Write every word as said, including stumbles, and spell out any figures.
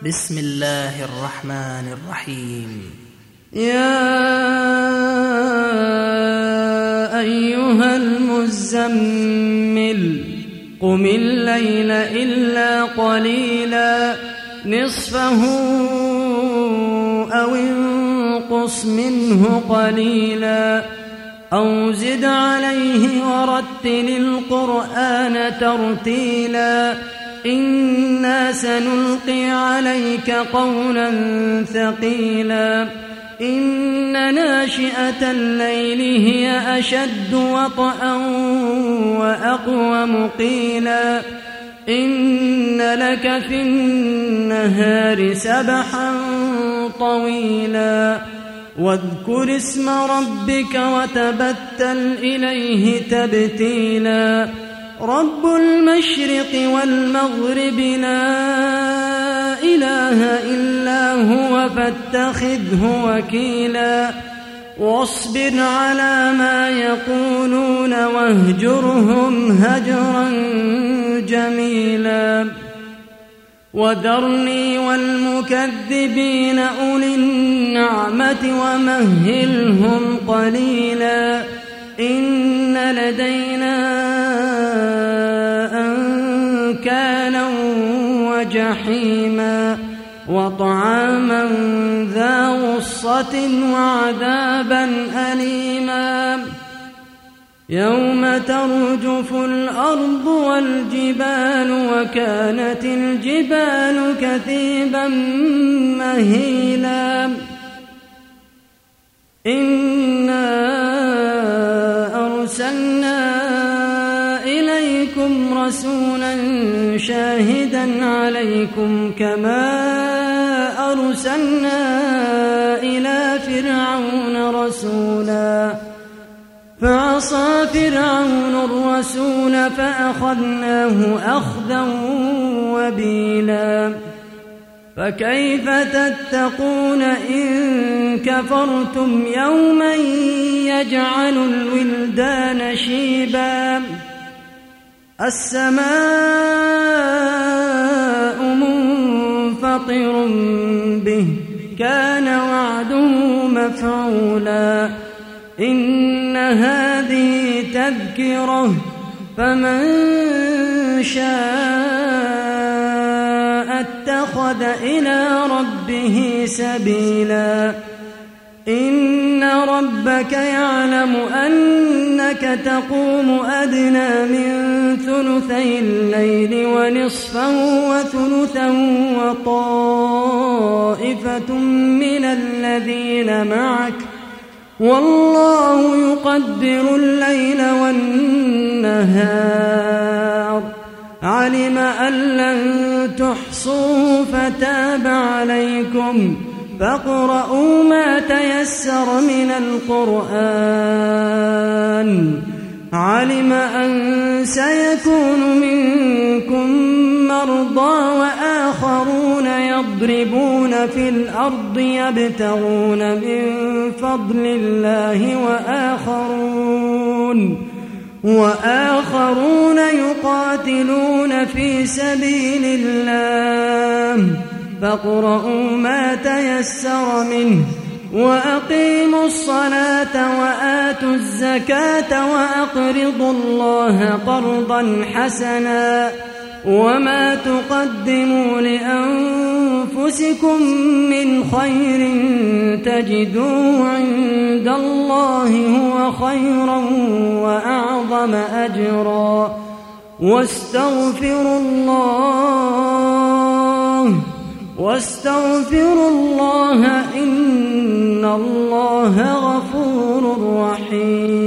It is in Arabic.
بسم الله الرحمن الرحيم. يا أيها المزمل قم الليل إلا قليلا نصفه أو انقص منه قليلا أو زد عليه ورتل القرآن ترتيلا إنا سنلقي عليك قولا ثقيلا إن ناشئة الليل هي أشد وطئا وأقوم قيلا إن لك في النهار سبحا طويلا واذكر اسم ربك وتبتل إليه تبتيلا رب المشرق والمغرب لا إله إلا هو فاتخذه وكيلا واصبر على ما يقولون واهجرهم هجرا جميلا وذرني والمكذبين أولي النعمة ومهلهم قليلا إن لدينا أنكالا وجحيما وطعاما ذا غصة وعذابا أليما يوم ترجف الأرض والجبال وكانت الجبال كثيبا مهيلا إنا أرسلنا إليكم رسولا شاهدا عليكم كما أرسلنا إلى فرعون رسولا فعصى فرعون الرسول فأخذناه أخذا وبيلا فكيف تتقون إن كفرتم يوما يجعل الولدان شيبا السماء منفطر به كان وعده مفعولا إن هذه تذكرة فمن شاء اتخذ إلى ربه سبيلا إن ربك يعلم أنك تقوم أدنى من ثلثي الليل ونصفه وثلثا وطائفة من الذين معك والله يقدر الليل والنهار علم أن لن تحصوا فتاب عليكم فاقرؤوا ما تيسر من القرآن علم أن سيكون منكم مرضى وآخرون يضربون في الأرض يبتغون من فضل الله وآخرون وآخرون يقاتلون في سبيل الله فاقرؤوا ما تيسر منه وأقيموا الصلاة وآتوا الزكاة وأقرضوا الله قرضا حسنا وما تقدموا لأنفسكم من خير تجدوه عند الله هو خيرا وأعظم أجرا واستغفروا الله واستغفروا الله إن الله غفور رحيم.